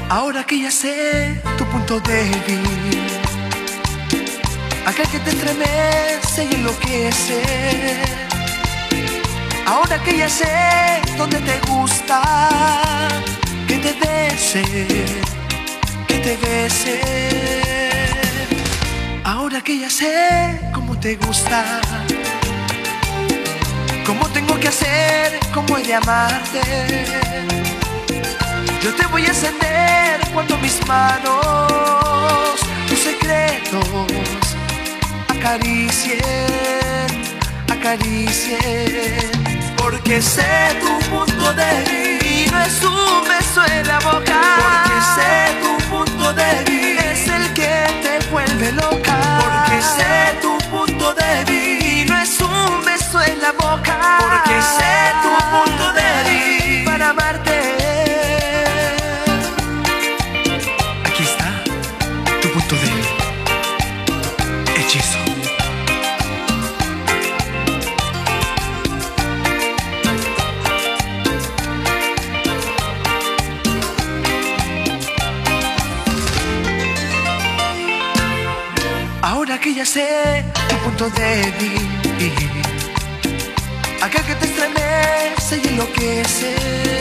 Ahora que ya sé tu punto débil, aquel que te estremece y enloquece. Ahora que ya sé dónde te gusta que te bese, que te bese. Ahora que ya sé cómo te gusta, cómo tengo que hacer, cómo he de amarte. Yo te voy a encender cuando mis manos tus secretos acaricien, acaricien. Porque sé tu punto débil y no es un beso en la boca. Porque sé tu punto débil es el que te vuelve loca. Porque sé tu punto débil y no es un beso en la boca. Porque sé tu punto débil para amarte. Aquí está tu punto débil. Hechizo. Ahora que ya sé tu punto débil, aquel que te estremece y enloquece.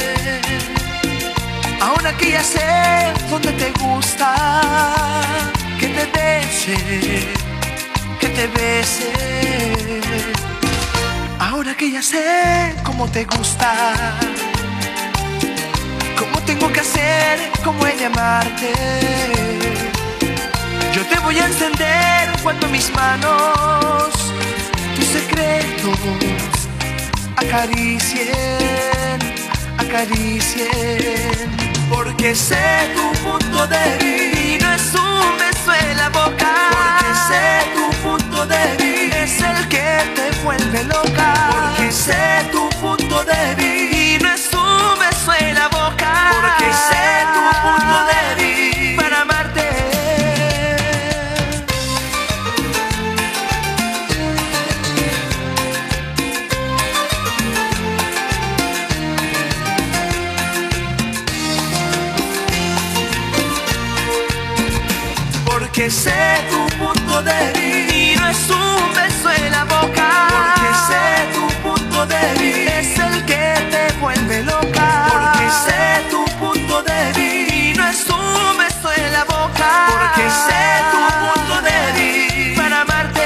Ahora que ya sé dónde te gusta que te bese, que te bese. Ahora que ya sé cómo te gusta, cómo tengo que hacer, cómo he de amarte. Yo te voy a encender cuando mis manos tus secretos acaricien, acaricien. Porque sé tu punto débil y no es un beso en la boca. Porque sé tu punto débil es el que te vuelve loca. Porque sé tu punto débil y no es un beso en la boca. Porque sé tu punto débil para amarte. Porque sé tu punto débil y no es un beso en la boca. Porque sé tu punto débil es el que te vuelve loca. Porque sé tu punto débil y no es un beso en la boca. Porque sé tu punto débil para amarte.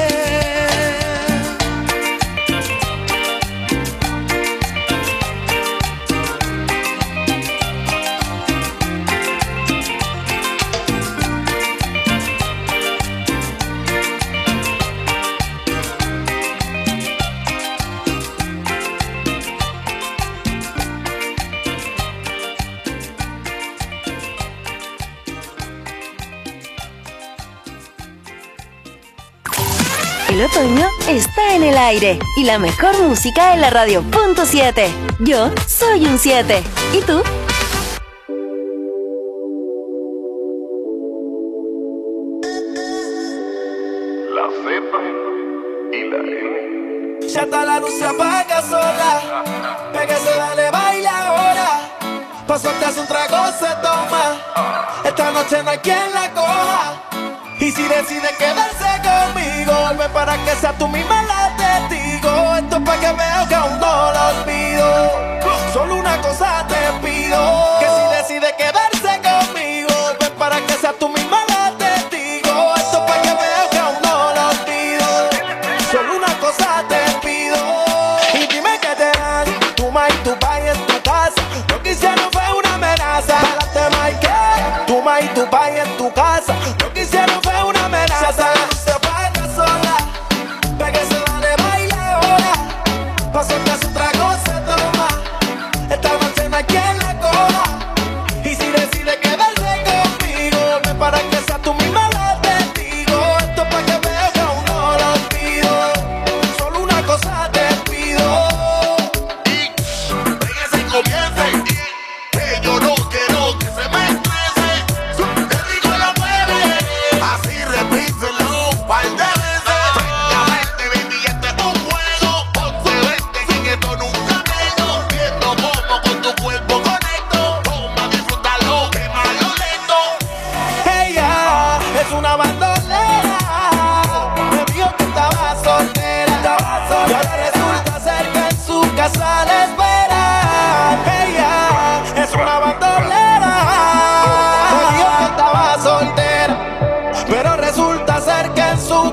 El otoño está en el aire y la mejor música en la radio. Punto 7. Yo soy un 7. ¿Y tú? La Z y la N. Ya está la luz, se apaga sola. Pégase, dale, baila ahora. Pa' soltarse un trago se toma. Esta noche no hay quien la coja. Y si decide quedarse conmigo, vuelve para que sea tú misma la testigo. Esto es pa' que veas que aún no lo olvido. Solo una cosa te pido, que si decide quedarse conmigo, vuelve para que sea tú misma la testigo. Esto es pa' que veas que aún no lo olvido. Solo una cosa te pido. Y dime que te dan tu ma y tu pa y en tu casa. Lo que hicieron fue una amenaza. Adelante, Mike, tu ma y tu pa y en tu casa. Lo que hicieron fue una amenaza. Se apaga sola. Pégase, dale, baila ahora. Pa' soltar su trago se toma. Esta noche no hay quien la coja. Y si decide quedarse conmigo, vuelve para que sea tú misma la testigo. Esto es pa' que veas que aún no lo olvido. Solo una cosa te pido. Pégase y comience. Que yo no quiero que se me estrese. Te digo la mueve. Así repítelo un par de veces. Francamente, baby, este es un juego. Ponte 20 que en esto nunca menos. Viendo cómo con tu cuerpo conecto. Toma, disfrútalo. Quémalo.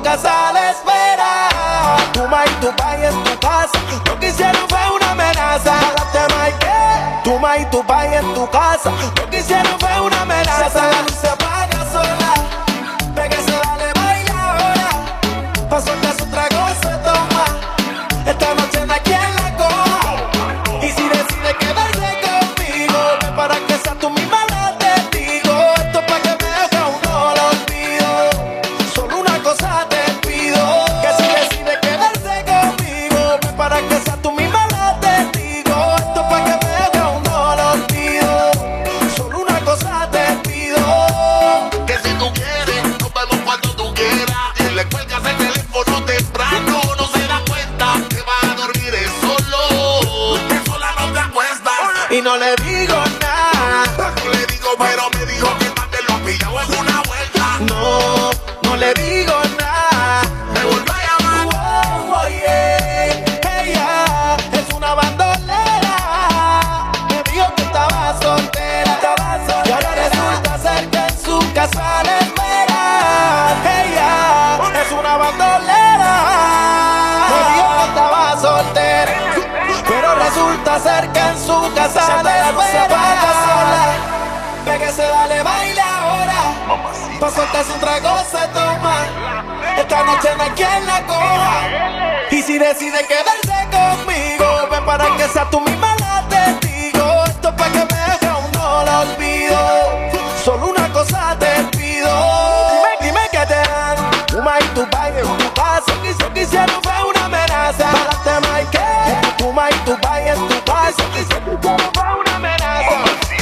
casa a la espera. Tu ma y tu pa y en tu casa, lo que hicieron fue una amenaza. Jálate, Mike. Tu ma y tu pa y en tu casa, lo que hicieron fue una amenaza. Si la luz se apaga sola, pégase, dale, baila ahora. Pa' soltar su trago se toma. Esta noche no hay quien la coja. Y si decide quedarse conmigo, ven para que sea tú misma la testigo. Esto es pa' que me deje, aún no lo olvido. Solo una cosa te pido, que si decide quedarse conmigo, ven para que sea tú misma la testigo. Esto es pa' que me deje, aún no lo olvido. Solo una cosa te pido, Que si tú quieres, nos vemos cuando tú quieras. Y le cuelgas el teléfono temprano, no se da cuenta que va a dormir él solo. Que sola no te acuestas. y no le digo nada. No le digo, pero me dijo que también lo ha pillado en una vuelta. No, no le digo nada. Me volvió a llamar. Oh, oh, yeah. Ella es una bandolera. Me dijo que estaba soltera. Y ahora resulta ser que en su casa le espera. Ella es una bandolera. Me dijo que estaba soltera. Pero resulta ser que en su casa le espera. Pégase, dale, baila ahora. Pa' soltarse un trago se toma. Esta noche no hay quien la coja. Y si decide quedarse conmigo, ven para que sea tú misma la testigo. Esto es pa' que me deje, aún no la olvido. Solo una cosa te pido. Dime que te dan Uma y tu baile en tu casa. Lo que hicieron fue una amenaza. Párate, Mike. Uma y tu baile en tu casa. Lo que hicieron fue una amenaza.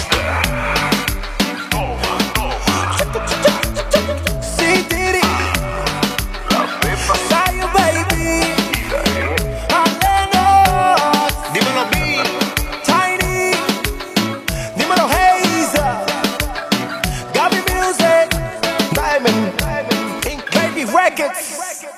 Sí, Tiri. Zion, baby. Alenos. Dímelo a mí. Tiny. Dímelo, Haze. Gaby Music. Diamond. Ink Baby Records.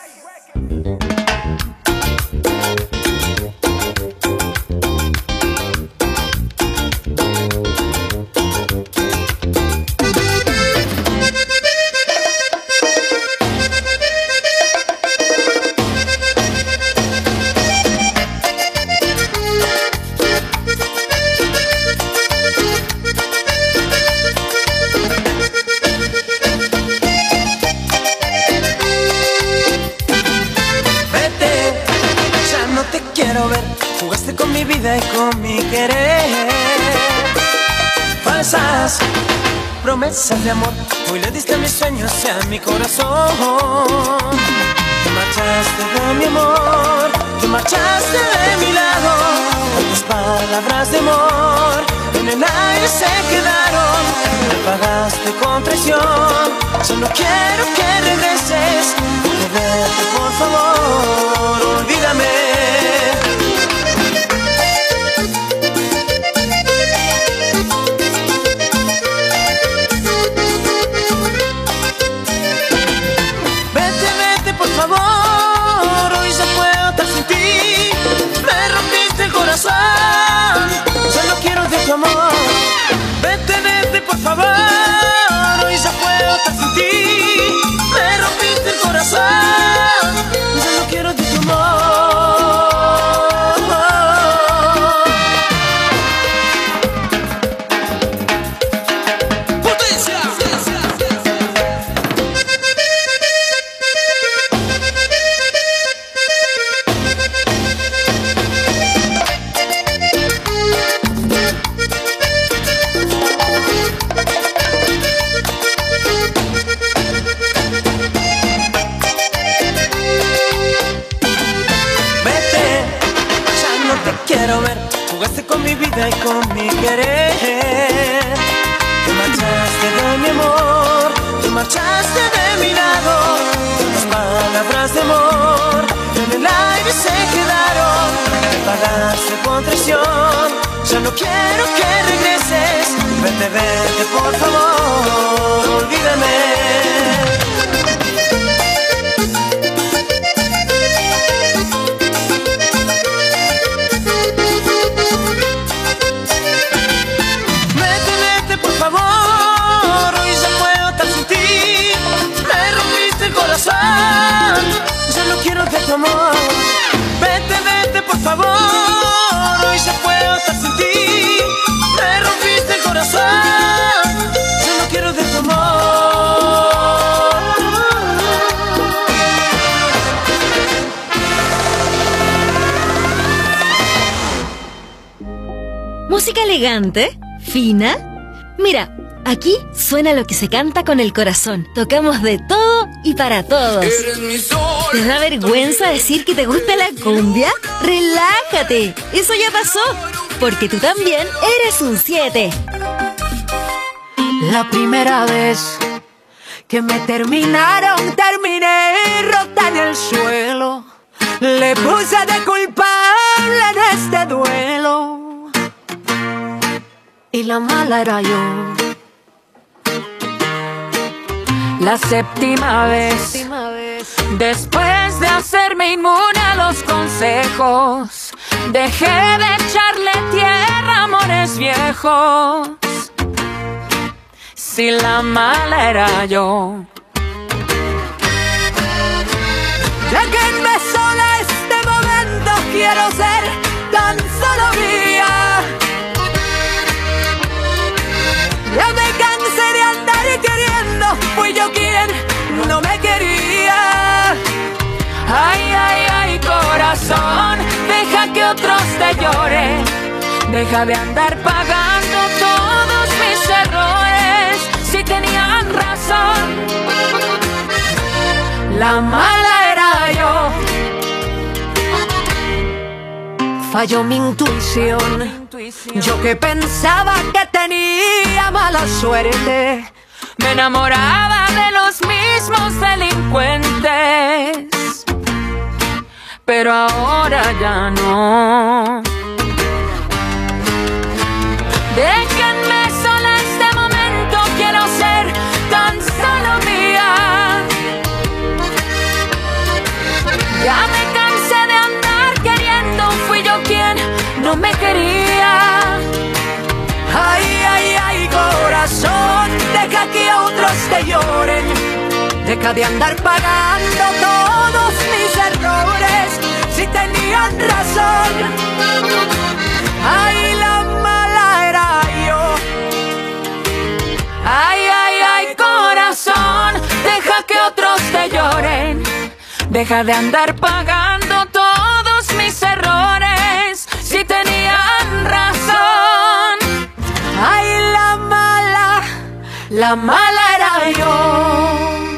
Vete, ya no te quiero ver. Jugaste con mi vida y con mi querer. Falsas promesas de amor, hoy le diste a mis sueños y a mi corazón. Te marchaste de mi amor, te marchaste de mi lado. Tantas palabras de amor en el aire se quedaron. Me pagaste con traición, solo quiero que regreses. De verte, por favor, olvídame. Vete, vete, por favor, hoy ya puedo estar sin ti. Me rompiste el corazón, solo quiero de tu amor. Vete, vete, por favor, hoy ya puedo estar sin ti. Me rompiste el corazón, solo quiero de tu amor. ¡Potencia! Vete, ya no te quiero ver. Jugaste con mi vida y con mi querer. Te marchaste de mi amor, te marchaste de mi lado. Las palabras de amor en el aire se quedaron. Me pagaste con traición, ya no quiero que regreses. Vete, vete, por favor, olvídame. Vete, vete, por favor, hoy ya puedo estar sin ti. Me rompiste el corazón, elegante, fina. Mira, aquí suena lo que se canta con el corazón. Tocamos de todo y para todos. ¿Te da vergüenza decir que te gusta la cumbia? ¡Relájate! Eso ya pasó, porque tú también eres un 7. La primera vez que me terminaron, terminé rota en el suelo. Le puse de culpable en este duelo, y la mala era yo. La séptima vez, después de hacerme inmune a los consejos, dejé de echarle tierra a amores viejos. Si la mala era yo. Ya que me sola este momento, quiero ser tan solo mía. Ya me cansé de andar queriendo, fui yo quien no me quería. Ay, ay, ay, corazón, deja que otros te lloren. Deja de andar pagando todos mis errores. Si tenían razón, la mala era yo. Falló mi intuición. Yo que pensaba que tenía mala suerte, me enamoraba de los mismos delincuentes, pero ahora ya no. Déjenme sola este momento, quiero ser tan solo mía. Ya me cansé de andar queriendo, fui yo quien no me quería. Ay, ay, ay, corazón, deja que otros te lloren. Deja de andar pagando todos mis errores. Si tenían razón, ay, la mala era yo. Ay, ay, ay, corazón, deja que otros te lloren. Deja de andar pagando todos mis errores. Si tenían razón, ay, la mala era yo.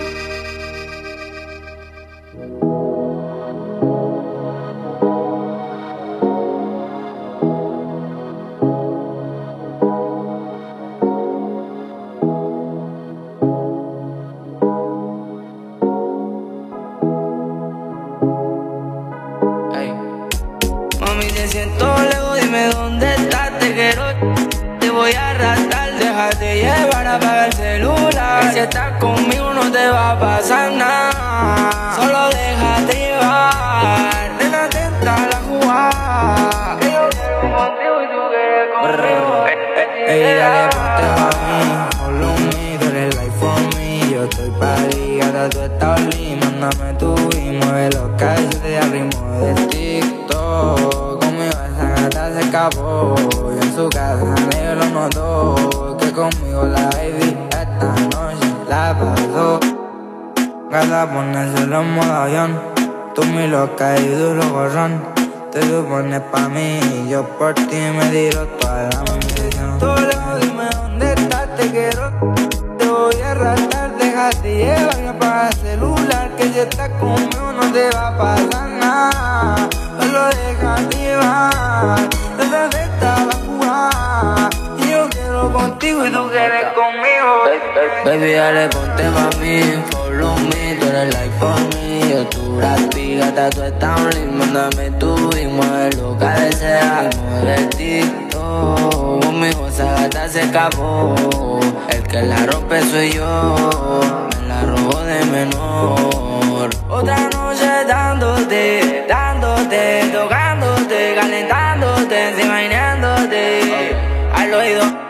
Mami, te siento lejos, dime dónde estás, te quiero, te voy a arrastrar. Déjate llevar, apaga el celular, que si estás conmigo no te va a pasar nada. Solo déjate llevar, nena, atenta a la jugada. Que yo quiero contigo y tú quieres conmigo. Ey, dale, ponte pa' mí, follow me, tú eres life for me. Yo estoy pa' ligada, tú estás oli, mándame tu y mueve los callos de ritmo de TikTok. Conmigo esa gata se escapó, y en su casa nadie lo notó. Que conmigo la baby esta noche la pasó. Gata, ponérselo en modo avión, tú mi loca y duro gorrón. Te supones pa' mí y yo por ti me tiro toda la misión. Tú lejos, dime dónde estás, te quiero, te voy a arrastrar. Déjate llevar y apaga el celular, que si estás conmigo no te va a pasar nada. Solo déjate llevar, desde esta la jugada. Y yo quiero contigo y tú quieres conmigo. Baby, dale, ponte pa' mí, follow me, tú eres like for me. Yo tu rapi, gata, tú estás only, mándame tu y mueve lo que deseas. Mueve el TikTok, conmigo esa gata se escapó. El que la rompe soy yo, me la robo de menor. Otra noche dándote, dándote, tocándote, calentándote, imaginándote al oído.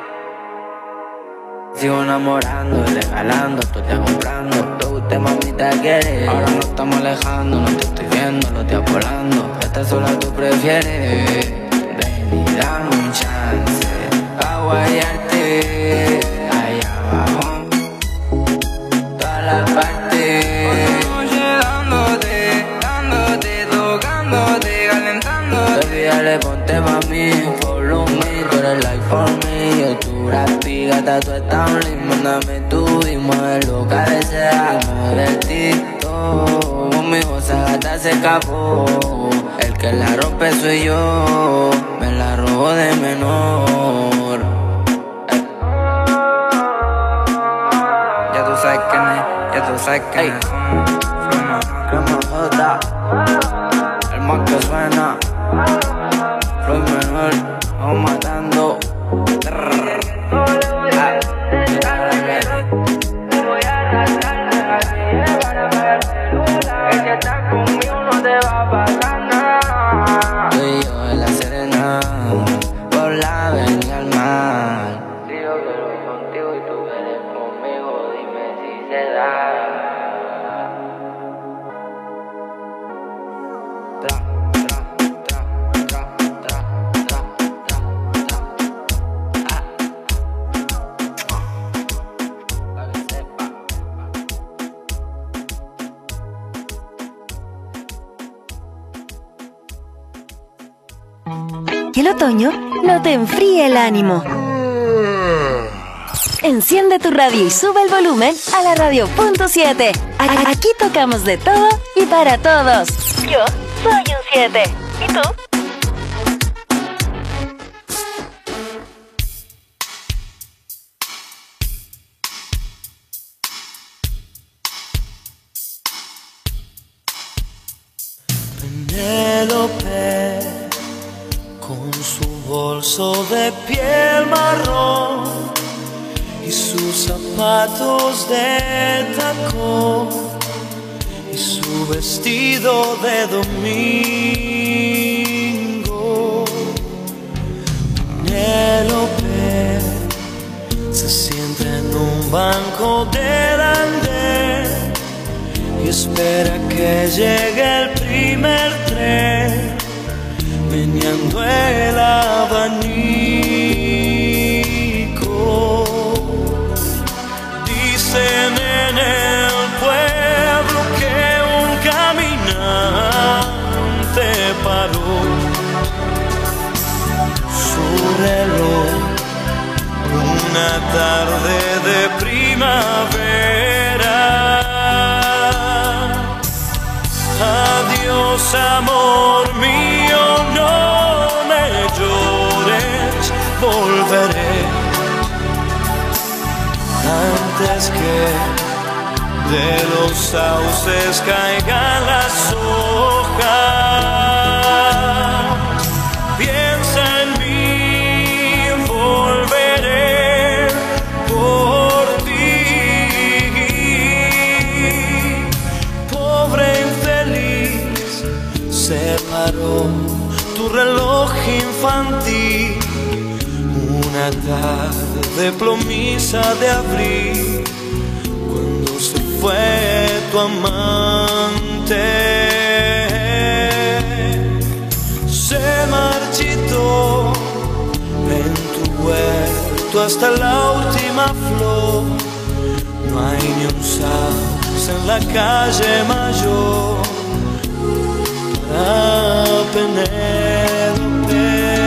Sigo enamorando, regalando, tú te comprando. Te guste, mamita, quieres. Ahora no estamos alejando, no te estoy viendo, lo estoy volando. Esta sola tú prefieres. Ven y dame un chance a guayarte allá abajo, toda la parte. Otra noche dándote, dándote, tocándote, calentándote. Baby, dale, ponte pa' mí, follow me, tú eres like for mí. Yo tu rapiga, tú estás un mándame tu y muévelo, cabecea, mueve el TikTok. Conmigo esa gata se escapó. El que la rompe soy yo, me la robo de menor. Ya tú sabes quién es, ya tú sabes quién es. Que me joda, el más que suena. Floyd menor, vamos matando. Tú y yo en la Serena, por la avenida al mar. Si yo quiero contigo y tú quieres conmigo, dime si se da. Que el otoño no te enfríe el ánimo. Enciende tu radio y sube el volumen a la radio.7. Aquí tocamos de todo y para todos. Yo soy un 7. ¿Y tú? Penélope, con su bolso de piel marrón y sus zapatos de tacón y su vestido de domingo. Penélope se sienta en un banco del andén y espera que llegue el primer tren, meneando el abanico. Dicen en el pueblo que un caminante paró su reloj una tarde de primavera. Adiós, amor mío, no me llores, volveré antes que de los sauces caigan las hojas. Piensa en mí, volveré por ti. Pobre infeliz, se paró tu reloj infantil una tarde plomiza de abril, cuando se fue tu amante. Se marchitó en tu huerto hasta la última flor. No hay ni un sauce en la calle mayor para Penélope.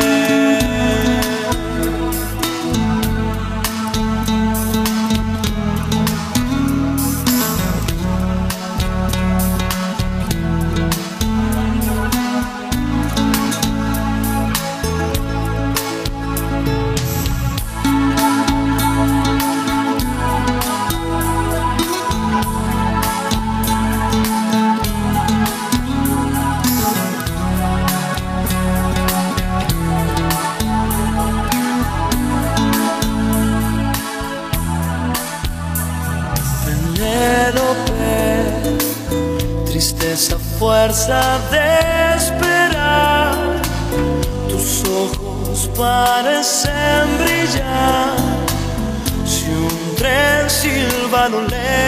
Tristeza, fuerza de esperar, tus ojos parecen brillar. Si un tren silba a lo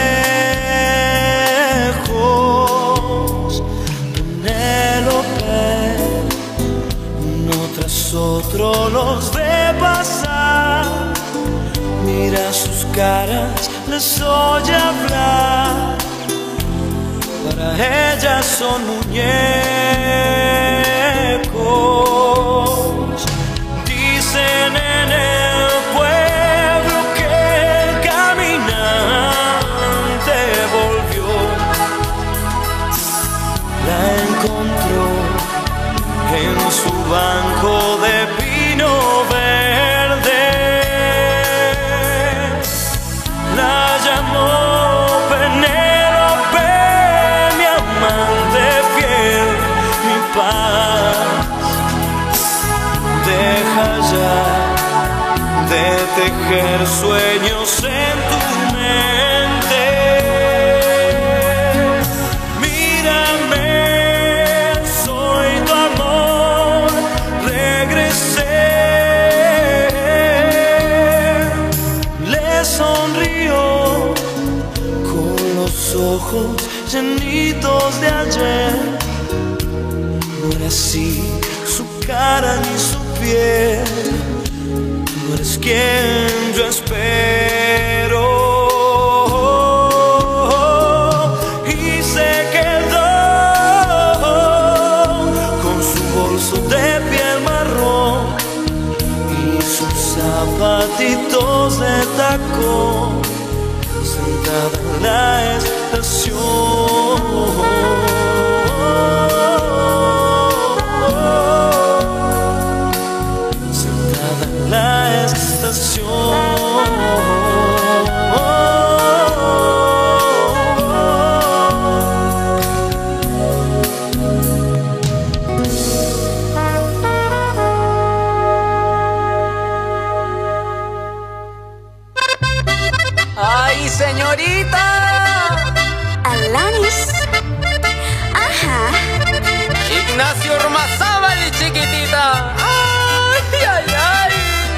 lejos, Penélope, uno tras otro los ve pasar. Mira sus caras, les oye hablar. Para ellas son muñecos. Dicen en el tejer sueños en tu mente. Mírame, soy tu amor, regresé. Le sonrió con los ojos llenitos de ayer. No era así su cara ni su piel. No eres quien yo espero. Y se quedó con su bolso de piel marrón y sus zapatitos de tacón, sentada en la estación. La estación. ¡Ay, señorita! Alanis. Ajá. Ignacio Ormazábal, chiquitita. ¡Ay, ay, ay!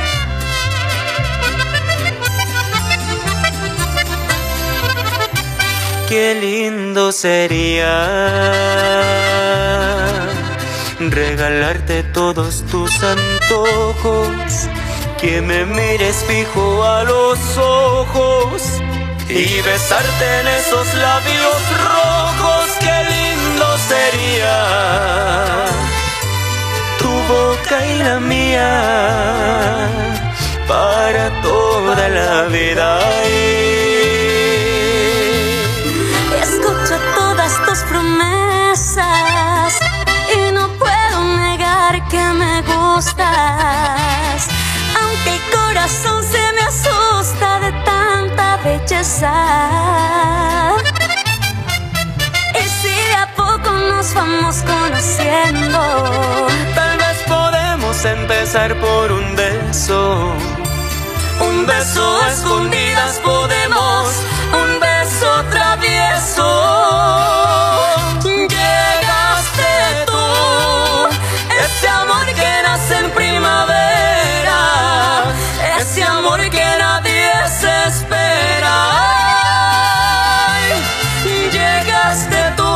Qué lindo sería regalarte todos tus antojos, que me mires fijo a los ojos y besarte en esos labios rojos. Qué lindo sería tu boca y la mía para toda la vida. Escucho todas tus promesas y no puedo negar que me gustas, aunque el corazón se me asusta de tanta belleza. Y si de a poco nos vamos conociendo, Tal vez podemos empezar por un beso. Un beso a escondidas podemos, un beso travieso. Llegaste tú, ese amor que nace en primavera, ese amor que nadie se espera. Ay, llegaste tú,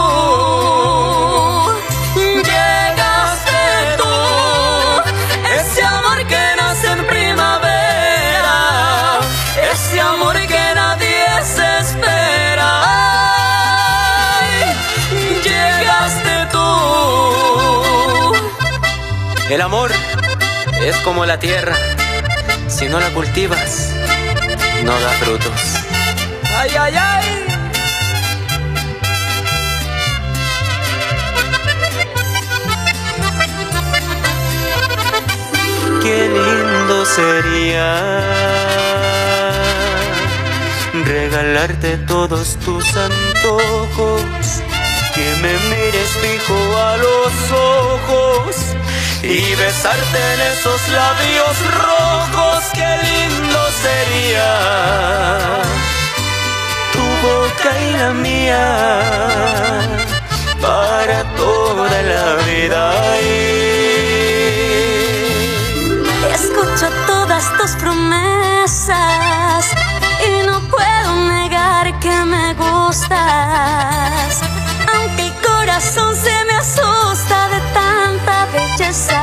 llegaste tú, ese amor que nace en primavera, ese amor que nadie se espera. Ay, llegaste tú. El amor es como la tierra, si no la cultivas, no da frutos. ¡Ay, ay, ay! Qué lindo sería regalarte todos tus antojos, que me mires fijo a los ojos y besarte en esos labios rojos. Qué lindo sería tu boca y la mía para toda la vida. escucho todas tus promesas y no puedo negar que me gustas, aunque el corazón se me asusta de tanta belleza.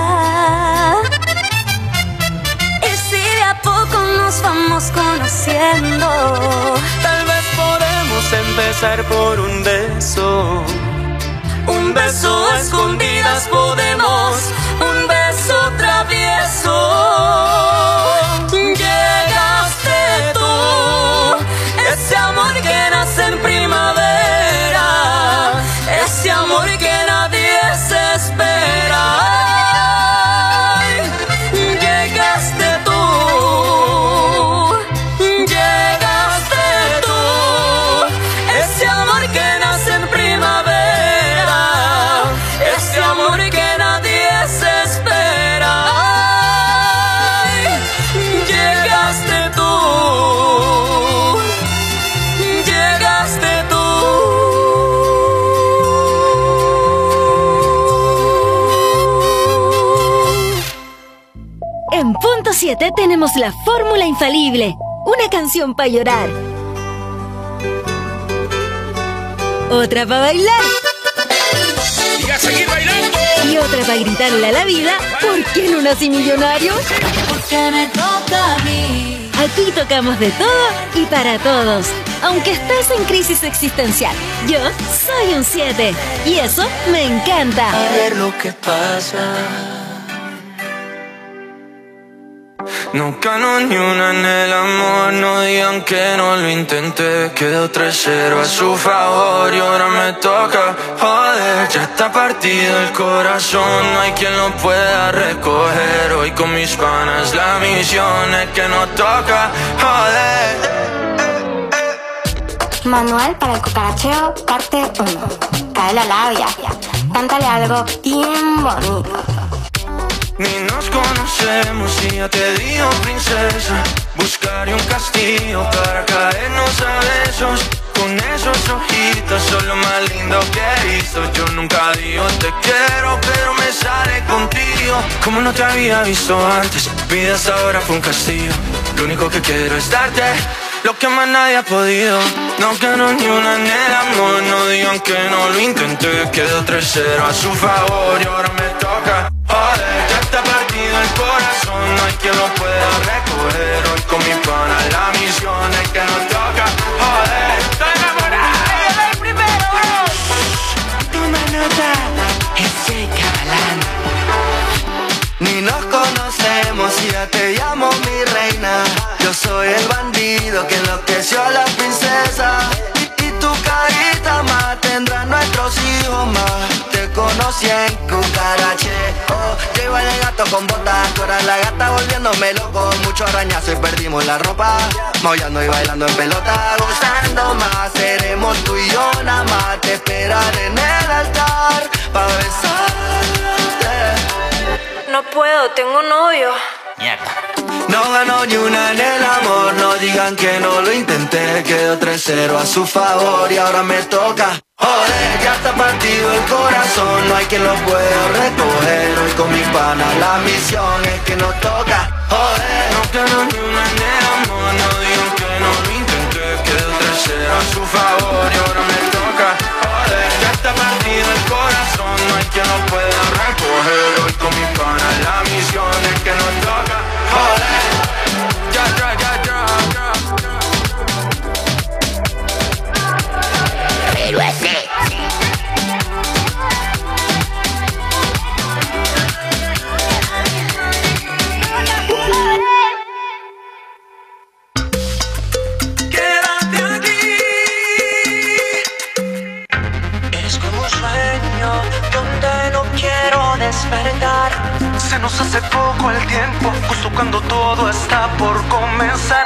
Y si de a poco nos vamos conociendo, tal vez podemos empezar por un beso. Un beso a escondidas podemos, un beso travieso. Llegaste tú, ese amor que nace en primavera, ese amor que nadie se espera. Ay, llegaste tú, llegaste tú, ese amor que nace en primavera, ese amor que nadie se espera. Ay, 7 tenemos la fórmula infalible. Una canción para llorar. Otra para bailar. ¡Y a seguir bailando! Y otra para gritarle a la vida, ¿por qué no nací millonario? Porque me toca a mí. Aquí tocamos de todo y para todos. Aunque estés en crisis existencial, yo soy un 7 y eso me encanta. A ver lo que pasa. No gano ni una en el amor, no digan que no lo intenté. Quedó 3-0 a su favor y ahora me toca. Joder, ya está partido el corazón, no hay quien lo pueda recoger. Hoy con mis panas la misión es que nos toca. Joder. Manual para el cucaracheo, parte 1. Cae la labia, cántale algo bien bonito. Ni nos conocemos y ya te digo, princesa. Buscaré un castillo para caernos a besos. Con esos ojitos son lo más lindo que he visto. Yo nunca digo te quiero, pero me sale contigo. Como no te había visto antes, mi vida hasta ahora fue un castillo. Lo único que quiero es darte lo que más nadie ha podido. No gano ni una en el amor, no digan que no lo intenté. Quedó 3-0 a su favor y ahora me toca. Joder, ya está partido el corazón, no hay quien lo pueda recoger. Hoy con mi pana la misión es que nos toca. Joder, estoy enamorado. ¡Ay, el primero! Toma nota, ese cabalán. Ni nos conocemos y ya te llamo mi reina. Yo soy el bandido que enloqueció a la princesa. Y tu carita más tendrá nuestros hijos más. Te conocí en cucaracheo. Yo iba de gato con botas, tú eras la gata volviéndome loco. Mucho arañazo y perdimos la ropa. Maullando y bailando en pelota, gozando más. Seremos tú y yo nada más. Te esperaré en el altar pa' besarte. No puedo, tengo novio. No ganó ni una en el amor, no digan que no lo intenté. Quedó 3-0 a su favor y ahora me toca. Joder, ya está partido el corazón, no hay quien lo pueda recoger. Hoy con mi pana la misión es que nos toca. Joder, no ganó ni una en el amor, no digan que no lo intenté. Quedó 3-0 a su favor y ahora me toca. Joder, ya está partido el corazón, no hay quien lo pueda recoger. Hoy con mi pana la misión es que nos toca. Joder, ya. Pero ese. Quédate aquí. Es como un sueño donde no quiero despertar. Se nos hace poco el tiempo, justo cuando todo está por comenzar.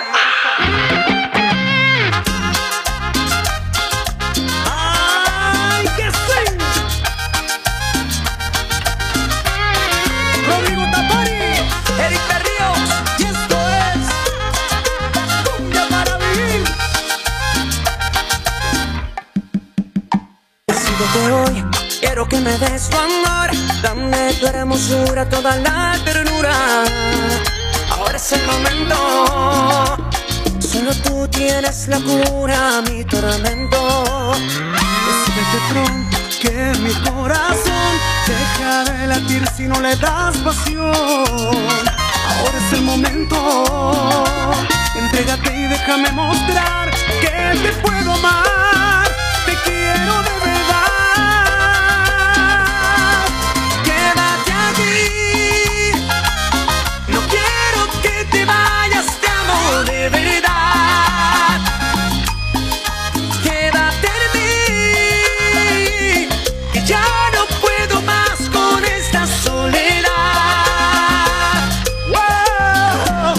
¡Ay, que sí! Rodrigo Tapari, Eric Berríos, y esto es Cumbia para Vivir. Decídete hoy, quiero que me des tu amor. Dame tu hermosura, toda la ternura. Ahora es el momento. Solo tú tienes la cura a mi tormento. Decídete pronto que mi corazón deja de latir si no le das pasión. Ahora es el momento. Entrégate y déjame mostrar que te puedo amar. Te quiero de verdad. Quédate aquí. No quiero que te vayas, te amo de verdad. Quédate en mí, que ya no puedo más con esta soledad. Wow.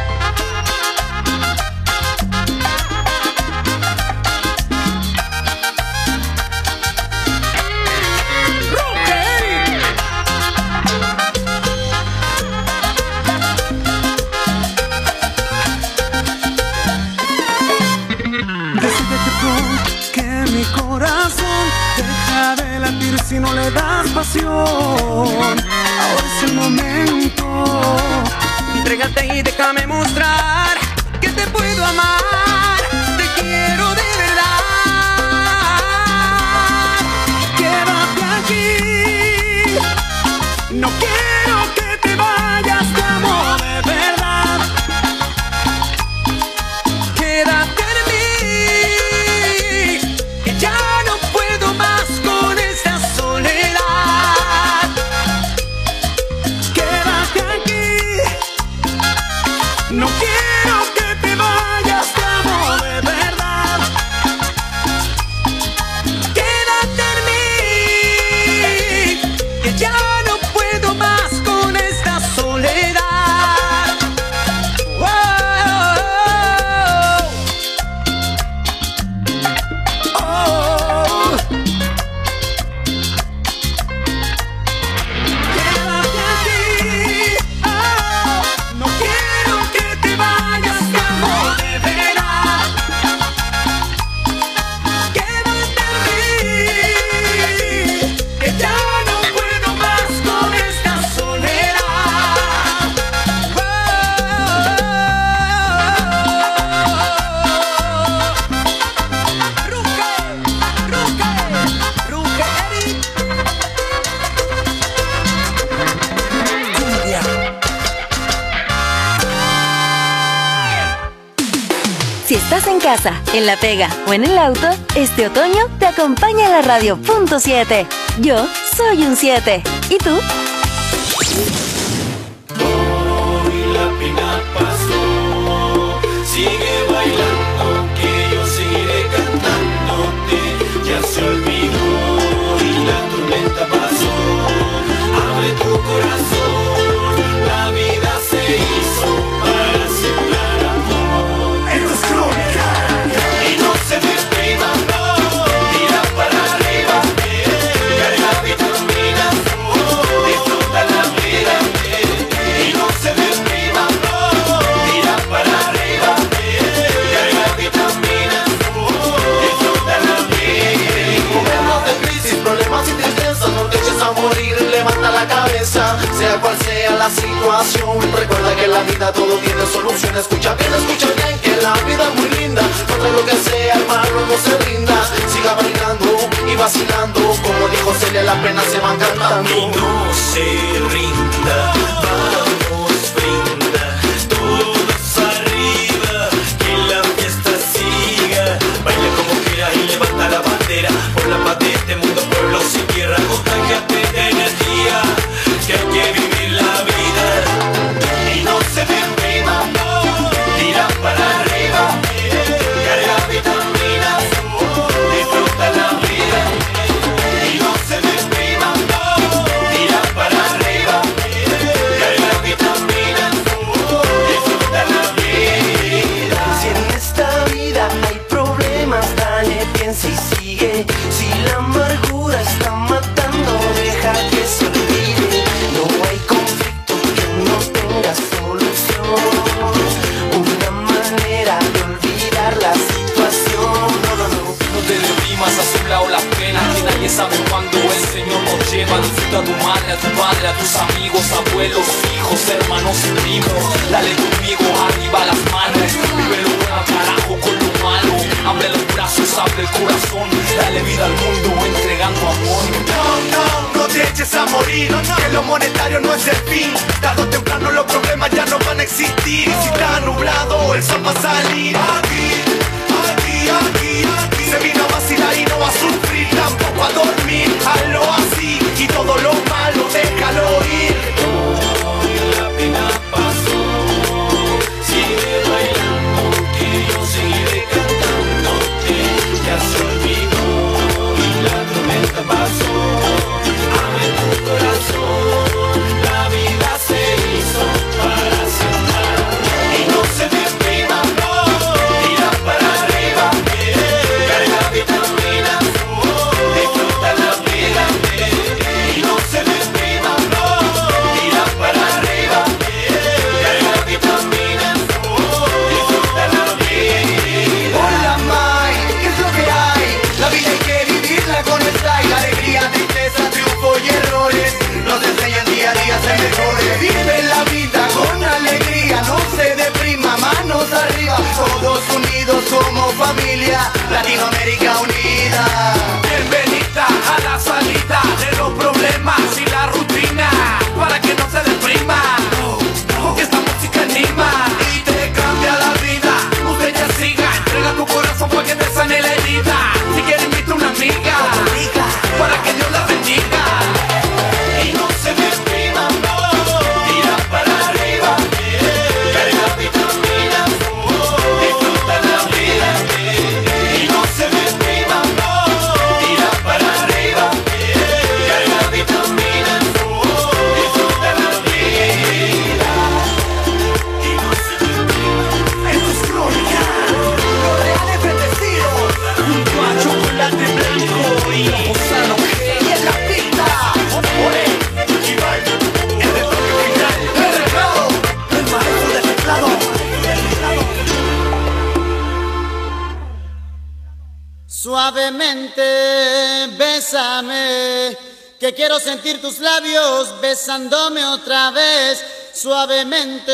Decídete pronto que mi corazón deja de latir si no le das pasión. Ahora es el momento. Entrégate y déjame mostrar que te puedo amar. Te quiero de verdad. Quédate aquí. No quiero que te vayas, te amo de verdad. Quédate en mí, que ya no puedo más con esta soledad. Quédate aquí. No quiero que te vayas, te amo de verdad. Quédate en mí, que ya no puedo más con esta soledad. Oh, oh, oh. Quédate aquí. Oh, no quiero que te vayas, te amo de verdad. Quédate en mí, que ya no puedo más con esta soledad. Oh, Ruge, Ruge, Ruge, Eric. Si estás en casa, en la pega o en el auto, este otoño te acompaña la radio Punto 7. Yo soy un 7. ¿Y tú? Hoy la pena pasó, sigue bailando, que yo seguiré cantándote. Ya se olvidó y la tormenta pasó. Abre tu corazón, la vida se hizo para sembrar amor. Esto es crónica y no se deprima, no. Tira para arriba, carga vitaminas, disfruta la vida. Y no se deprima, no. Tira para arriba, carga vitaminas, disfruta la vida. Momentos de crisis, problemas y tristeza, no te eches a morir, levanta la cabeza. Sea cual sea la situación, recuerda que en la vida todo tiene solución. Escucha bien, que la vida es muy linda. Contra lo que sea, hermano, no se rinda. Siga bailando y vacilando, como dijo Celia, las penas se van cantando. Y no se rinda, vamos, brinda, todos arriba, que la fiesta siga. Baila como quiera y levanta la bandera, por la paz de este mundo, pueblo sin tierra. Contágiate de energía, que hay que vivir la vida. Y no se deprima, no. Tira para arriba, carga vitaminas, disfruta la vida. Y no se deprima, no. Tira para arriba, carga vitaminas, disfruta la vida. Si en esta vida hay problemas, dale, piensa y sigue. Si la amargura está matando, deja que se olvide. No hay conflicto que no tenga solución. Una manera de olvidar la situación. No, no, no. No te deprimas, a su lado las penas, que nadie sabe cuándo el Señor nos lleva. Disfruta a tu madre, a tu padre, a tus amigos, abuelos, hijos, hermanos y primos. Dale conmigo, arriba las manos. Vive lo bueno, carajo, con lo malo. Abre los brazos, abre el corazón. Dale vida al mundo, entregando amor. No te eches a morir, que lo monetario no es el fin. Tarde o temprano los problemas ya no van a existir. Y si está nublado, el sol va a salir. Aquí, aquí, aquí, aquí. Se vino a vacilar y no va a sufrir, tampoco a dormir. Hazlo así y todo lo malo déjalo ir. Hoy la pena pasó, sigue bailando, que yo seguiré cantándote. Ya se olvidó y la tormenta pasó. Abre tu corazón, la vida se hizo para sembrar. Y no se deprima, no. Suavemente, bésame, que quiero sentir tus labios besándome otra vez. Suavemente,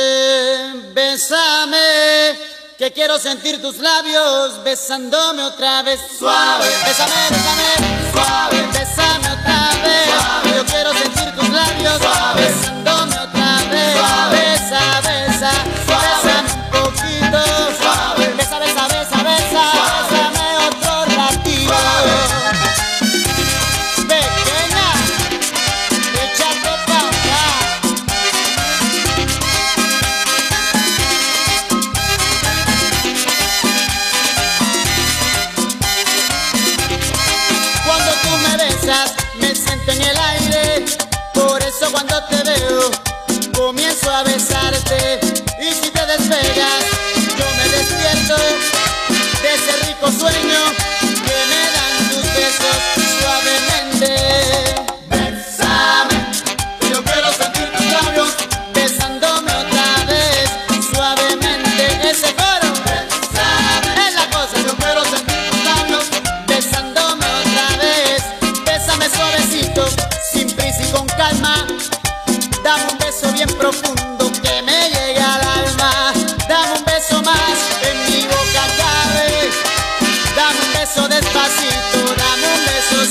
bésame, que quiero sentir tus labios besándome otra vez. Suave, bésame, bésame, suave, bésame otra vez. Suave, yo quiero sentir tus labios besándome otra vez. Besa, besa, bésame un poquito. Suave, besa, besa, besa, besa, bésame otro ratito. Pequeña, échate pa' acá. Cuando tú me besas, me siento en el aire. Por eso cuando te veo, comienzo a besarte. Y si te despegas, yo me despierto de ese rico sueño que me dan tus besos suavemente. Bésame, que yo quiero sentir tus labios besándome otra vez suavemente. Ese coro, bésame, es la cosa. Yo quiero sentir tus labios besándome otra vez. Bésame suavecito, sin prisa y con calma. Dame un beso bien profundo que me llega al alma. Dame un beso más, en mi boca cabe. Dame un beso despacito, dame un beso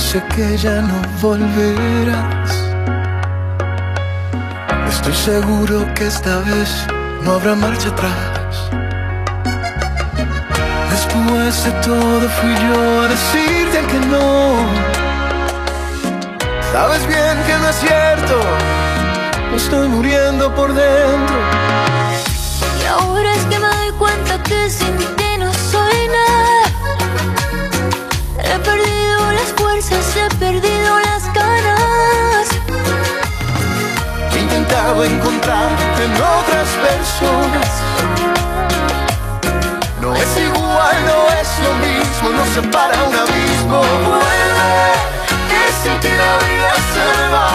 sé que ya no volverás. Estoy seguro que esta vez no habrá marcha atrás. Después de todo fui yo a decirte que no. Sabes bien que no es cierto, me estoy muriendo por dentro. Y ahora es que me doy cuenta que sin ti no soy nada. He perdido las fuerzas, he perdido las ganas. He intentado encontrarte en otras personas. No es igual, no es lo mismo, nos separa un abismo. Vuelve, que sin ti la vida se me va.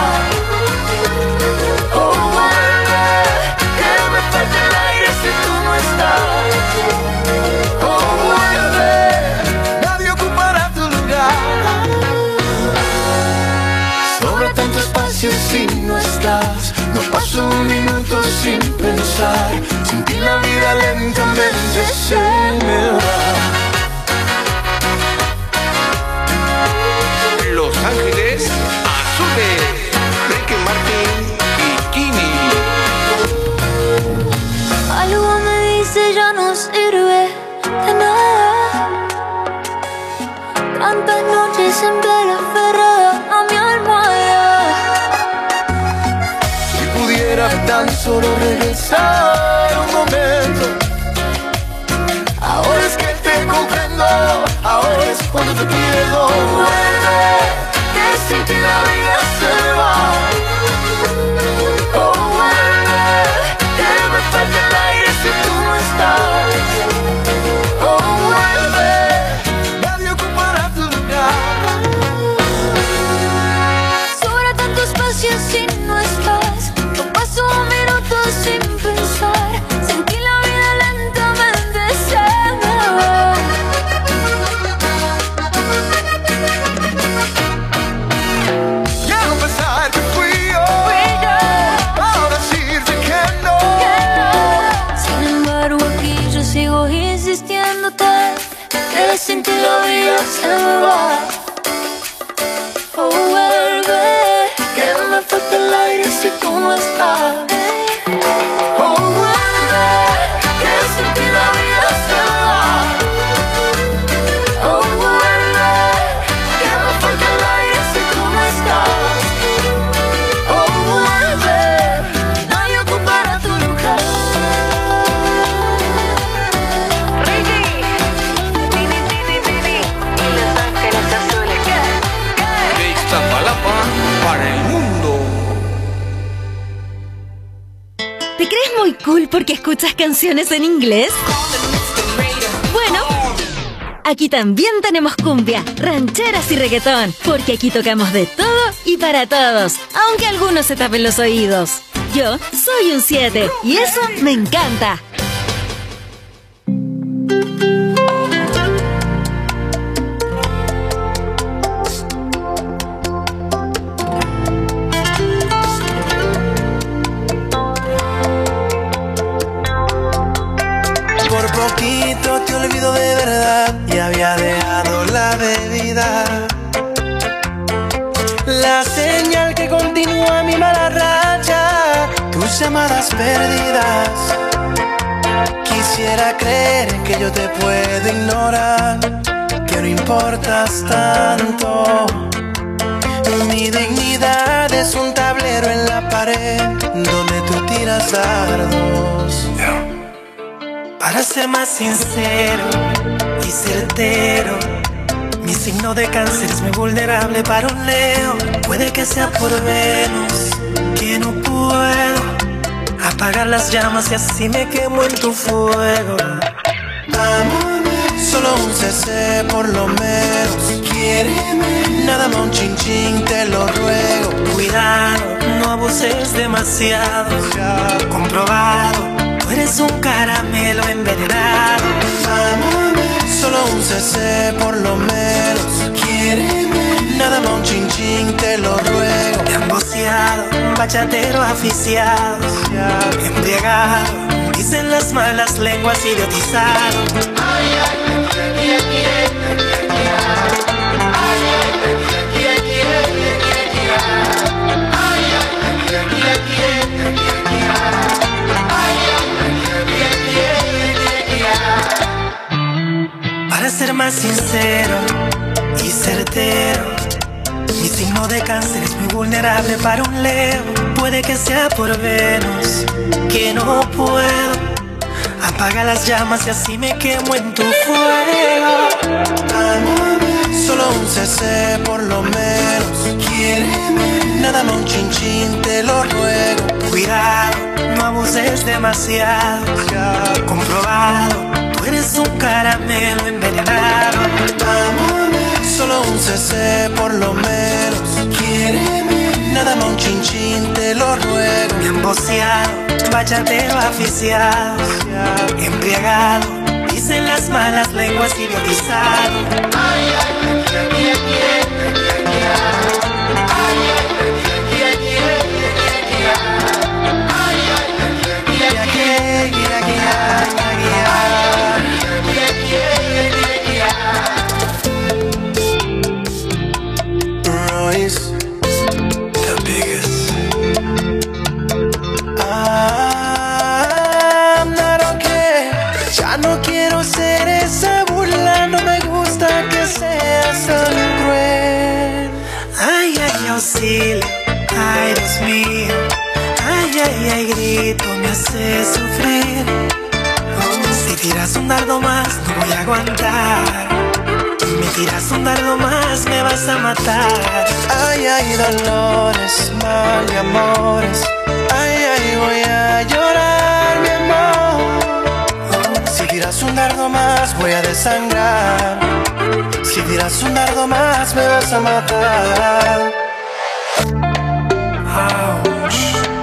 Oh, vuelve, que me falta el aire si tú no estás. Oh, vuelve, nadie ocupará tu lugar. Sobra tanto espacio si no estás. No paso un minuto sin pensar. Sin ti la vida lentamente se me va. Los Ángeles Azules, Ricky Martin y Kini. Algo me dice ya no sirve de nada. Tantas noches en vela aferrada a mi almohada. Si pudiera tan solo regresar un momento. Ahora es que te comprendo, ahora es cuando te pierdo. Vuelve, que sin ti la vida se me va. Oh, vuelve, que me falta el aire si tú no estás. Oh, vuelve, nadie ocupará tu lugar. Sobra tanto espacio si no estás. No paso un minuto sin pensar. Sin ti la vida lentamente se me va. Quiero pensar que fui yo, ahora decirte que no. Sin embargo aquí yo sigo insistiéndote que sin ti la vida se me va. Oh, vuelve, Que me falta el aire si tú no estás. Oh, vuelve, que sin ti la vida se me va. Oh, vuelve, que me falta el aire si tú no estás. Oh, vuelve, nadie ocupará tu lugar. Y Los Ángeles Azules. De Iztapalapa para el mundo. ¿Te crees muy cool porque escuchas canciones en inglés? Bueno, aquí también tenemos cumbia, rancheras y reggaetón, porque aquí tocamos de todo y para todos, aunque algunos se tapen los oídos. Yo soy un 7 y eso me encanta. Por poquito te olvido de verdad y había dejado la bebida. La señal que continúa mi mala racha, tus llamadas perdidas. Quisiera creer que yo te puedo ignorar, que no importas tanto. Mi dignidad es un tablero en la pared donde tú tiras dardos. Para ser más sincero y certero, mi signo de cáncer es muy vulnerable para un Leo. Puede que sea por Venus, que no puedo apagar las llamas y así me quemo en tu fuego. Amame, solo un cc por lo menos. Quiéreme, nada más un chin chin, te lo ruego. Cuidado, no abuses demasiado. Comprobado, eres un caramelo envenenado. Amame, solo un cc por lo menos. Quiéreme, nada más un chin chin, te lo ruego. Emboceado, bachatero aficiado, embriagado, dicen las malas lenguas, idiotizado. Ay, ay, ay, ay, ay, ay, ay, ay, ay, sincero y certero. Mi signo de cáncer es muy vulnerable para un Leo. Puede que sea por Venus, que no puedo. Apaga las llamas y así me quemo en tu fuego. Solo un CC por lo menos. Quiéreme, nada más un chin, te lo ruego. Cuidado, no abuses demasiado. Comprobado, tú eres un caramelo envenenado. Solo un CC por lo menos. Quiéreme, nada más un chin, te lo ruego. Bien boceado, bachatero aficiado, embriagado, dicen las malas lenguas, idiotizado. Ay, ay, ay, Royce, the biggest. I'm not okay. Ya no quiero ser esa burla, no me gusta que seas tan cruel. Ay, ay, auxilio, ay, Dios mío. Ay, ay, ay, grito, me hace sufrir. Si tiras un dardo más, no voy a aguantar. Me tiras un dardo más, me vas a matar. Ay, ay, dolores, mal de amores. Ay, ay, voy a llorar, mi amor. Si tiras un dardo más, voy a desangrar. Si tiras un dardo más, me vas a matar. Ouch.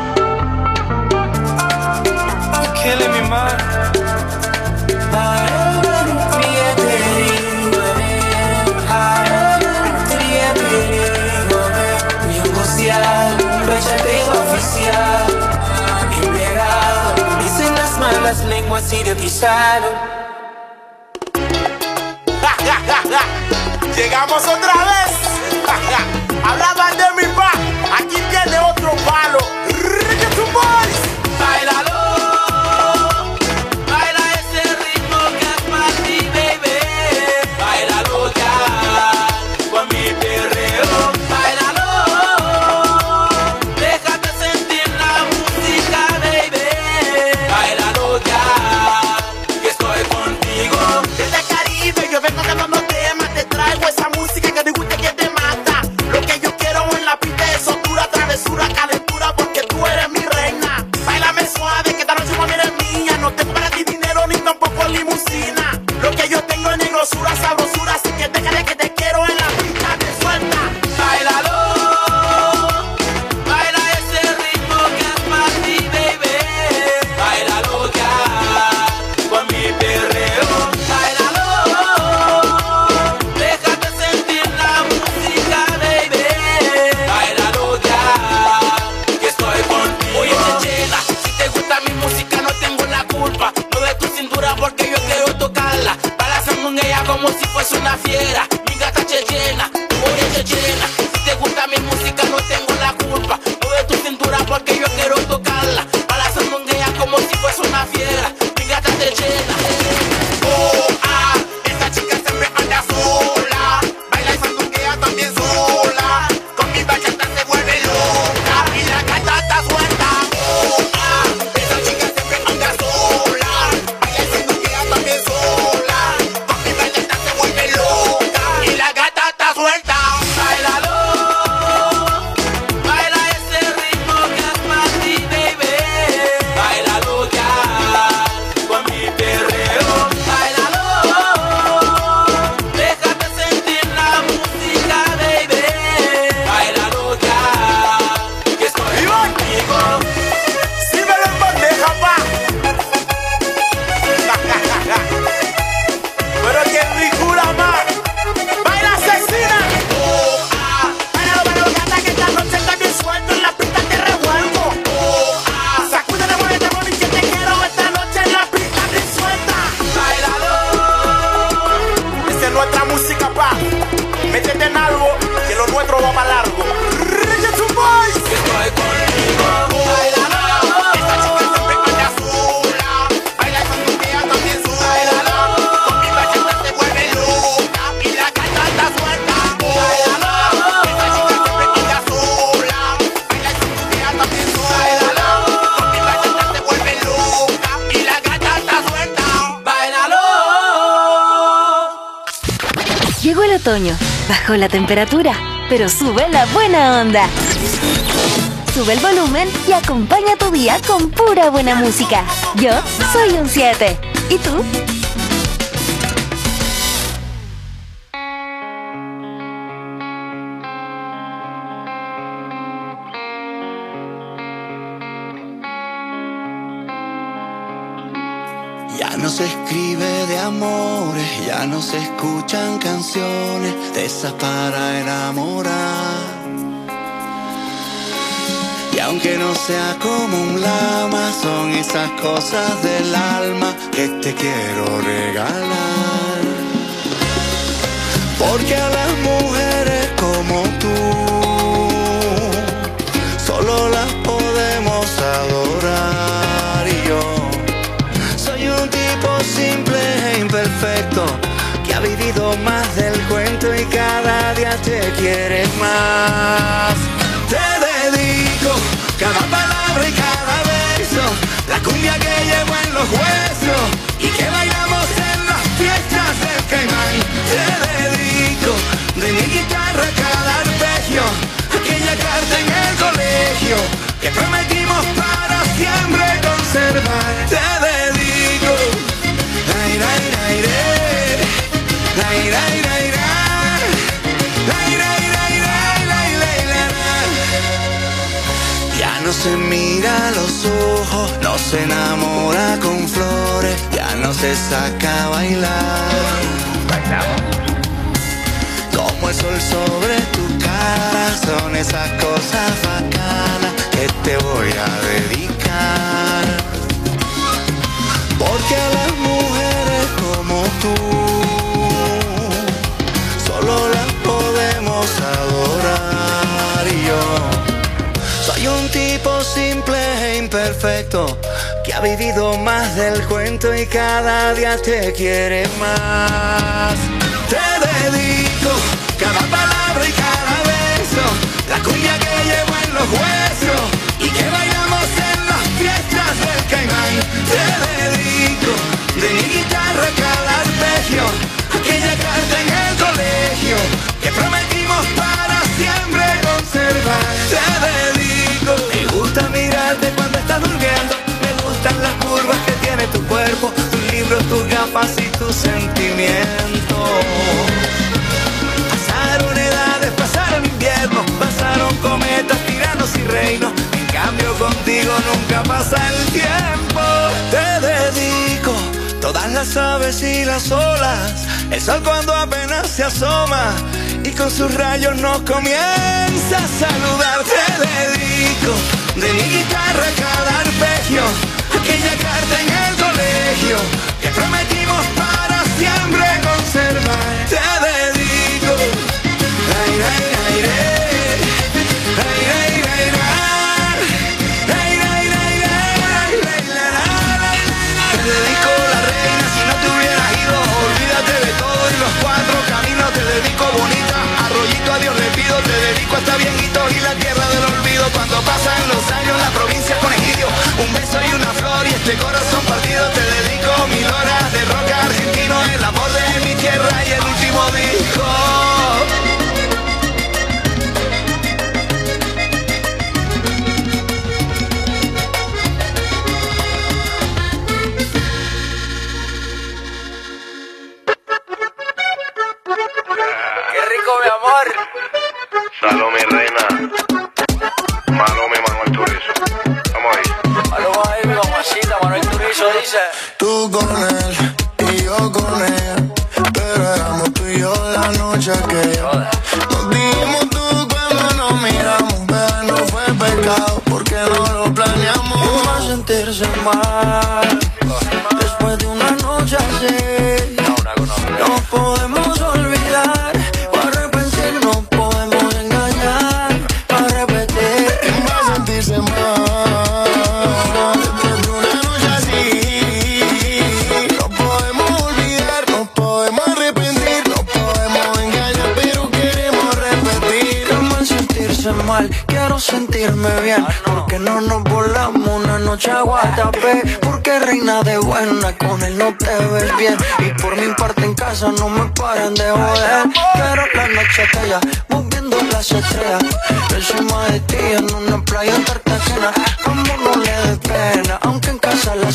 You're killing me, man. Dicen las malas lenguas idiotizaron. Llegamos otra vez. Hablaban de mi pa, aquí tiene otro palo. Reggaeton Boys. Báilalo, baila ese ritmo que es para ti, baby. Báilalo ya, con mi perreo. Báilalo, déjate sentir la música, baby. Báilalo ya, que estoy contigo. Desde Caribe yo vengo cantando temas, te traigo esa música que te gusta, que te mata. Lo que yo quiero en la pista es soltura, travesura, calentura, porque tú eres mi reina. Báilame suave, que esta noche mami eres mía. No tengo para ti dinero ni tampoco limusina. Lo que yo tengo es negrosura, sabrosura, así que déjale que te quiero en la pista, te suelta. Báilalo, baila ese ritmo que es para ti, baby. Báilalo ya, con mi perreo. Báilalo, déjate sentir la música, baby. Báilalo ya, que estoy contigo. Oye, Chechena, si te gusta mi música no tengo la culpa. Mueve tu cintura porque yo quiero tocarla. Balanzando en ella como si fuese una fiera. Mi gata Chechena, oye Chechena, si te gusta mi música no tengo la culpa. Mueve tu cintura porque yo quiero tocarla. Balanzando en ella como si fuese una fiera. Mi gata Chechena. Oh, ah, esa chica siempre anda sola. Baila y sandunguea también sola. Con mi bachata se vuelve loca y la gata está suelta. Oh, ah, esa chica siempre anda sola. Baila y sandunguea también sola. Con mi bachata se vuelve loca otoño. Bajó la temperatura, pero sube la buena onda. Sube el volumen y acompaña tu día con pura buena música. Yo soy un 7. ¿Y tú? Ya no se escribe de amores, ya no se escuchan canciones de esas para enamorar. Y aunque no sea como un lama, son esas cosas del alma que te quiero regalar. Porque a las mujeres como tú solo las podemos adorar. Y yo soy un tipo simple e imperfecto que ha vivido más del cuento y cada día te quiere más. Te dedico cada palabra y cada beso, la cumbia que llevo en los huesos y que bailamos en las fiestas del Caimán. Te dedico de mi guitarra cada arpegio, aquella carta en el colegio que prometimos para siempre conservar. Te dedico ay, ay, ay, ay, ay, ay, ay, ya no se mira a los ojos, no se enamora con flores, ya no se saca a bailar. Como el sol sobre tu cara, son esas cosas bacanas que te voy a dedicar. Porque a las mujeres como tú solo las podemos adorar. Y yo soy un tipo simple e imperfecto que ha vivido más del cuento y cada día te quiere más. Te dedico cada palabra y cada beso, la cumbia que llevo en los huesos y que bailamos en las fiestas del Caimán. Te dedico de mi guitarra cada arpegio, aquella carta en el colegio que prometimos para siempre conservar. Te dedico, me gusta mirarte cuando estás durmiendo, me gustan las curvas que tiene tu cuerpo, tus libros, tus gafas y tus sentimientos. Pasaron edades, pasaron inviernos, pasaron cometas, tiranos y reinos. En cambio contigo nunca pasa el tiempo. Te dedico todas las aves y las olas, el sol cuando apenas se asoma y con sus rayos nos comienza a saludar. Te dedico de mi guitarra cada arpegio, aquella carta en el colegio que prometimos para siempre conservar. Te dedico ay, ay, ay, ay, ay, ay, ay, te dedico la reina, si no te hubieras ido, olvídate de todo y los cuatro caminos. Te dedico bonita, arroyito a Dios le pido. Te dedico hasta viejitos y la tierra del olvido. Cuando pasan los años la provincia con egidio, un beso y una flor y este corazón partido. Te dedico 1000 horas de rock argentino, el amor de mi tierra y el último disco. ¡Qué rico, mi amor! Salome reina, Malome Manuel Turizo. Vamos ahí. Vamos ahí, mi mamacita, Manuel Turizo dice: Tú con él y yo con ella, pero éramos tú y yo la noche aquella. Nos dimos tú cuando nos miramos, pero no fue pecado porque no lo planeamos. No va a sentirse mal después de una noche así. No podemos olvidar o arrepentir, no podemos engañar para repetir. ¿Quién va a sentirse mal después de una noche así? No podemos olvidar, no podemos arrepentir, no podemos engañar, pero queremos repetir. ¿Cómo sentirse mal? Quiero sentirme bien. que no nos volamos una noche a Guatapé. Porque reina de buena, con él no te ves bien. Y por mi parte en casa no me paren de joder. Quiero la noche aquella, moviendo las estrellas, encima de ti en una playa en Cartagena.